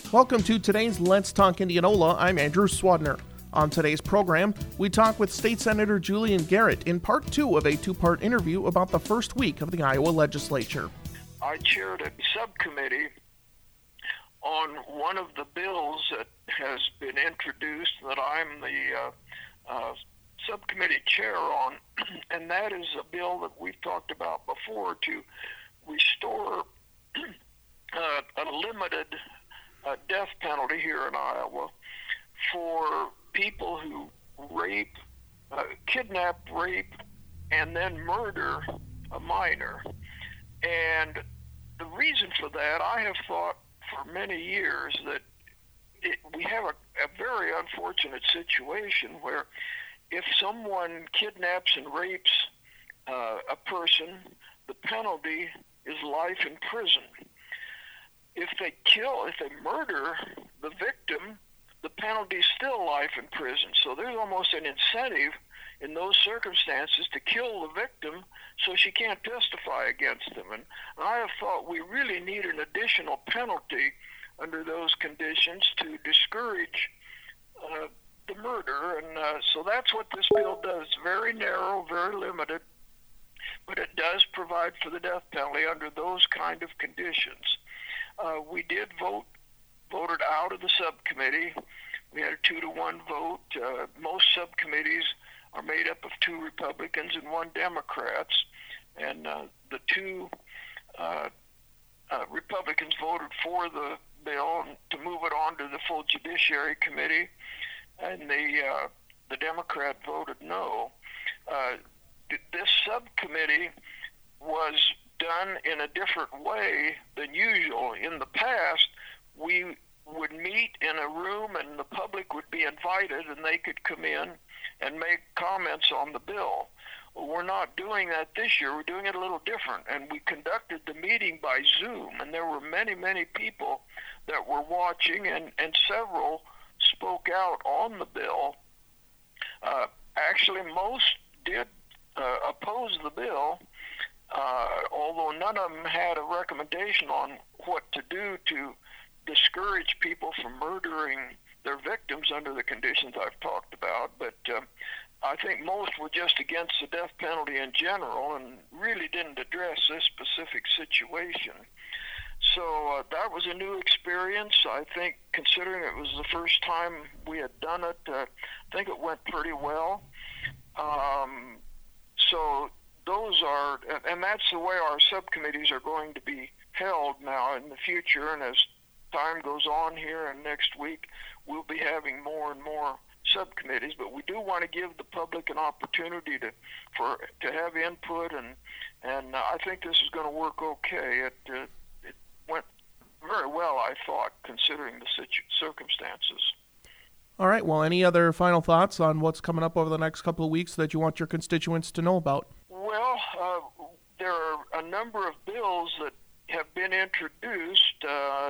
Welcome to today's Let's Talk Indianola. I'm Andrew Swadner. On today's program, we talk with State Senator Julian Garrett in part 2 of a 2-part interview about the first week of the Iowa legislature. I chaired a subcommittee on one of the bills that has been introduced that I'm the subcommittee chair on, and that is a bill that we've talked about before to restore a limited death penalty here in Iowa for people who kidnap, rape, and then murder a minor. And the reason for that, I have thought for many years that we have a very unfortunate situation where if someone kidnaps and rapes a person, the penalty is life in prison. If they murder the victim, the penalty is still life in prison. So there's almost an incentive in those circumstances to kill the victim so she can't testify against them. And I have thought we really need an additional penalty under those conditions to discourage the murder. And so that's what this bill does. Very narrow, very limited, but it does provide for the death penalty under those kind of conditions. We did voted out of the subcommittee. We had a 2-to-1 vote. Most subcommittees are made up of 2 Republicans and 1 Democrats, and the 2 Republicans voted for the bill to move it on to the full Judiciary Committee, and the Democrat voted no. This subcommittee was done in a different way than usual. In the past, we would meet in a room and the public would be invited and they could come in and make comments on the bill. Well, we're not doing that this year. We're doing it a little different. And we conducted the meeting by Zoom, and there were many, many people that were watching, and several spoke out on the bill. Actually, most did oppose the bill, although none of them had a recommendation on what to do to discourage people from murdering their victims under the conditions I've talked about. But I think most were just against the death penalty in general and really didn't address this specific situation. So that was a new experience. I think, considering it was the first time we had done it, I think it went pretty well. So those are, and that's the way our subcommittees are going to be held now in the future. And as time goes on here and next week, we'll be having more and more subcommittees. But we do want to give the public an opportunity to have input, and I think this is going to work okay. It went very well, I thought, considering the circumstances. All right, well, any other final thoughts on what's coming up over the next couple of weeks that you want your constituents to know about? Well, there are a number of bills that have been introduced.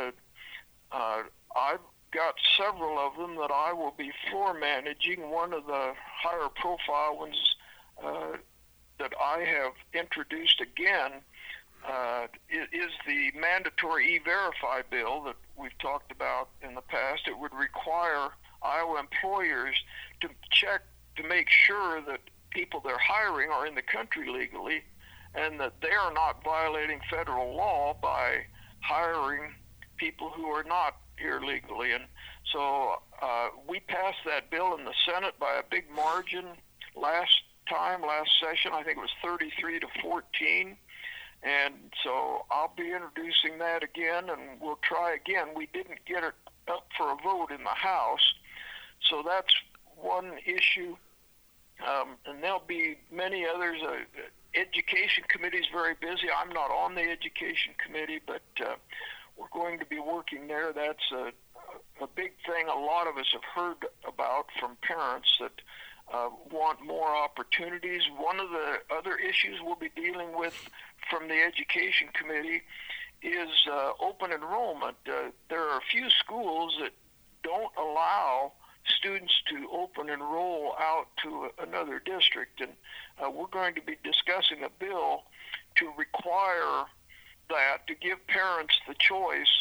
I've got several of them that I will be floor managing. One of the higher profile ones that I have introduced again is the mandatory E-Verify bill that we've talked about in the past. It would require Iowa employers to check to make sure that people they're hiring are in the country legally and that they are not violating federal law by hiring people who are not here legally. And so we passed that bill in the Senate by a big margin last session. I think it was 33-14. And so I'll be introducing that again, and we'll try again. We didn't get it up for a vote in the House, so that's one issue. And there'll be many others. Education committee is very busy. I'm not on the education committee, but we're going to be working there. That's a big thing a lot of us have heard about from parents that want more opportunities. One of the other issues we'll be dealing with from the education committee is open enrollment. There are a few schools that don't allow students to open enroll out to another district, and we're going to be discussing a bill to require that, to give parents the choice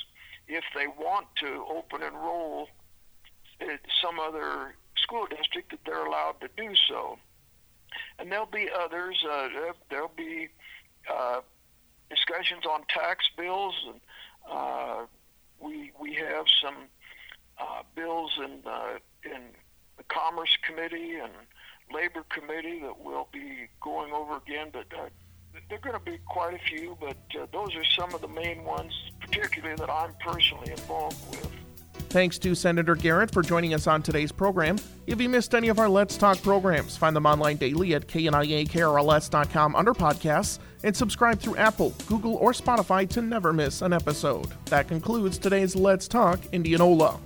if they want to open enroll at some other school district, that they're allowed to do so. And there'll be others. There'll be discussions on tax bills, and we have some bills in the Commerce Committee and Labor Committee that we'll be going over again. But there are going to be quite a few. But those are some of the main ones, particularly that I'm personally involved with. Thanks to Senator Garrett for joining us on today's program. If you missed any of our Let's Talk programs, find them online daily at kniakrls.com under podcasts and subscribe through Apple, Google, or Spotify to never miss an episode. That concludes today's Let's Talk Indianola.